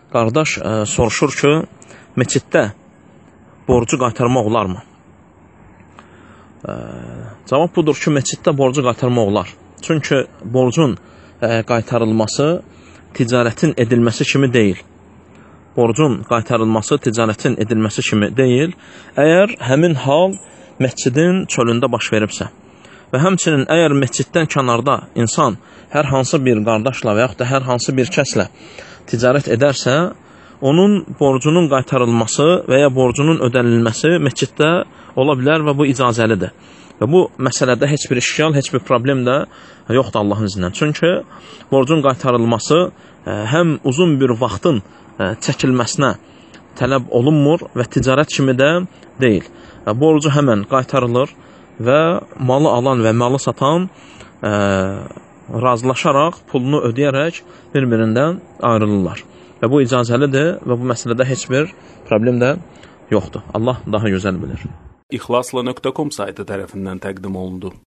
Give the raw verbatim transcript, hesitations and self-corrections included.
Qardaş ə, soruşur ki, məsciddə borcu qaytarmaq olarmı? Ə, cavab budur ki, məsciddə borcu qaytarmaq olar. Çünki borcun ə, qaytarılması ticarətin edilməsi kimi deyil. Borcun qaytarılması ticarətin edilməsi kimi deyil. Əgər həmin hal məscidin çölündə baş veribsə və həmçinin əgər məsciddən kənarda insan hər hansı bir qardaşla və yaxud da hər hansı bir kəslə ticarət edərsə, onun borcunun qaytarılması və ya borcunun ödənilməsi məsciddə ola bilər və bu icazəlidir. Və bu məsələdə heç bir işgal, heç bir problem də yoxdur Allahın izindən. Çünki borcun qaytarılması həm uzun bir vaxtın çəkilməsinə tələb olunmur və ticarət kimi də deyil. Borcu həmən qaytarılır və malı alan və malı satan ə, razılaşaraq, pulunu ödəyərək bir-birindən ayrılırlar. Və bu icazəlidir və bu məsələdə heç bir problem də yoxdur. Allah daha gözəl bilir. İxlasla nöqtə com saytı tərəfindən təqdim olundu.